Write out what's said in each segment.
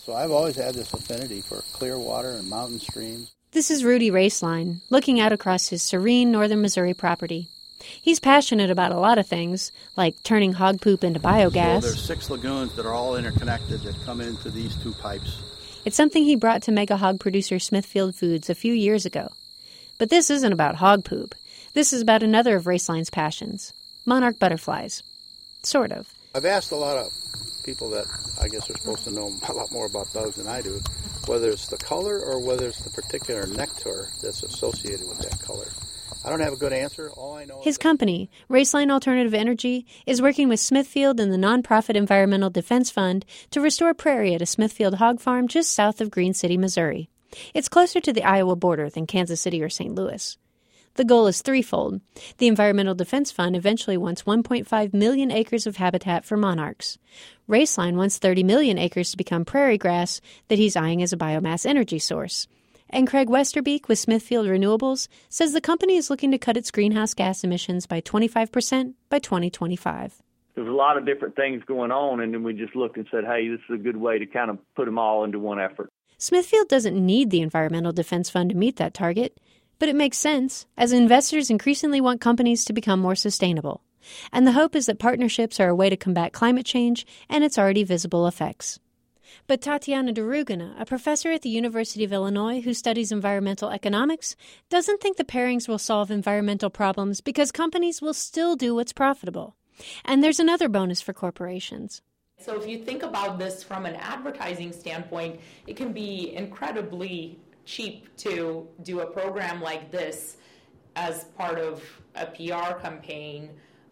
So I've always had this affinity for clear water and mountain streams. This is Rudy Raceline, looking out across his serene northern Missouri property. He's passionate about a lot of things, like turning hog poop into biogas. So there's 6 lagoons that are all interconnected that come into these 2 pipes. It's something he brought to mega hog producer Smithfield Foods a few years ago. But this isn't about hog poop. This is about another of Raceline's passions, monarch butterflies. Sort of. I've asked a lot of people that I guess are supposed to know a lot more about bugs than I do, whether it's the color or whether it's the particular nectar that's associated with that color. I don't have a good answer. All I know His company, Raceline Alternative Energy, is working with Smithfield and the nonprofit Environmental Defense Fund to restore prairie at a Smithfield hog farm just south of Green City, Missouri. It's closer to the Iowa border than Kansas City or St. Louis. The goal is threefold. The Environmental Defense Fund eventually wants 1.5 million acres of habitat for monarchs. Raceline wants 30 million acres to become prairie grass that he's eyeing as a biomass energy source. And Craig Westerbeek with Smithfield Renewables says the company is looking to cut its greenhouse gas emissions by 25% by 2025. There's a lot of different things going on, and then we just looked and said, hey, this is a good way to kind of put them all into one effort. Smithfield doesn't need the Environmental Defense Fund to meet that target, but it makes sense, as investors increasingly want companies to become more sustainable. And the hope is that partnerships are a way to combat climate change and its already visible effects. But Tatiana Derugina, a professor at the University of Illinois who studies environmental economics, doesn't think the pairings will solve environmental problems because companies will still do what's profitable. And there's another bonus for corporations. So if you think about this from an advertising standpoint, it can be incredibly cheap to do a program like this as part of a PR campaign,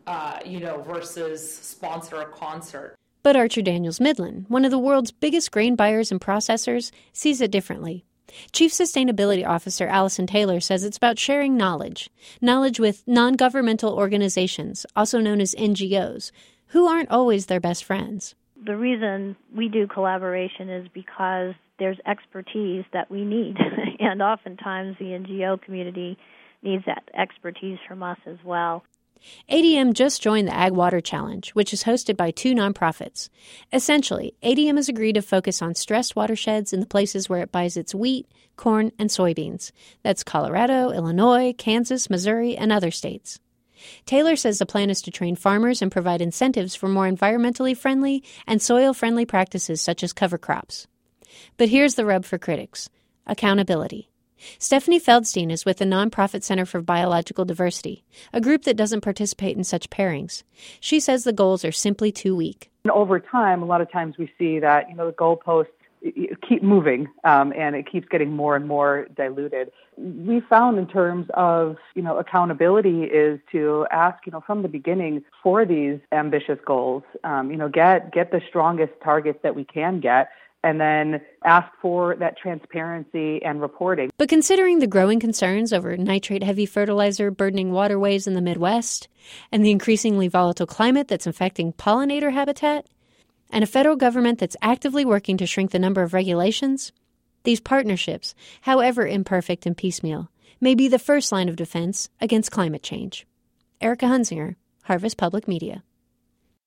versus sponsor a concert. But Archer Daniels Midland, one of the world's biggest grain buyers and processors, sees it differently. Chief Sustainability Officer Allison Taylor says it's about sharing knowledge with non-governmental organizations, also known as NGOs, who aren't always their best friends. The reason we do collaboration is because there's expertise that we need, and oftentimes the NGO community needs that expertise from us as well. ADM just joined the Ag Water Challenge, which is hosted by 2 nonprofits. Essentially, ADM has agreed to focus on stressed watersheds in the places where it buys its wheat, corn, and soybeans. That's Colorado, Illinois, Kansas, Missouri, and other states. Taylor says the plan is to train farmers and provide incentives for more environmentally friendly and soil-friendly practices such as cover crops. But here's the rub for critics: accountability. Stephanie Feldstein is with the nonprofit Center for Biological Diversity, a group that doesn't participate in such pairings. She says the goals are simply too weak. And over time, a lot of times we see that, the goalposts keep moving, and it keeps getting more and more diluted. We found in terms of, accountability is to ask, from the beginning for these ambitious goals, get the strongest targets that we can get, and then ask for that transparency and reporting. But considering the growing concerns over nitrate-heavy fertilizer burdening waterways in the Midwest, and the increasingly volatile climate that's affecting pollinator habitat, and a federal government that's actively working to shrink the number of regulations, these partnerships, however imperfect and piecemeal, may be the first line of defense against climate change. Erica Hunzinger, Harvest Public Media.